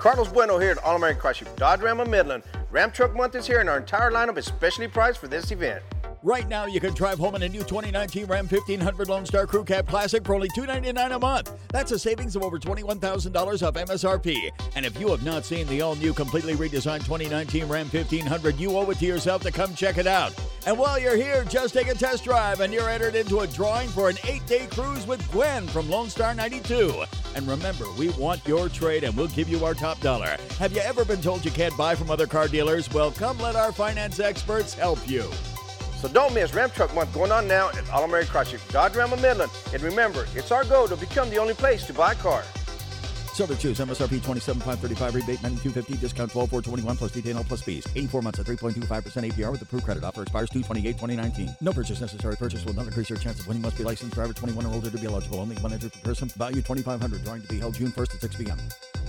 Carlos Bueno here at All-American Chrysler Dodge Ram of Midland. Ram Truck Month is here and our entire lineup is specially priced for this event. Right now, you can drive home in a new 2019 Ram 1500 Lone Star Crew Cab Classic for only $299 a month. That's a savings of over $21,000 off MSRP. And if you have not seen the all-new, completely redesigned 2019 Ram 1500, you owe it to yourself to come check it out. And while you're here, just take a test drive and you're entered into a drawing for an 8-day cruise with Gwen from Lone Star 92. And remember, we want your trade and we'll give you our top dollar. Have you ever been told you can't buy from other car dealers? Well, come let our finance experts help you. So don't miss Ram Truck Month going on now at All-American Chrysler Dodge Ram of Midland. And remember, it's our goal to become the only place to buy a car. Silver Choose, MSRP $27,535, rebate $92.50, discount $12,421 plus DTNL plus fees. 84 months at 3.25% APR with approved credit. Offer expires 2/28/2019. No purchase necessary. Purchase will not increase your chance of winning. Must be licensed driver 21 or older to be eligible. Only one entry per person. Value $2,500. Drawing to be held June 1st at 6 p.m.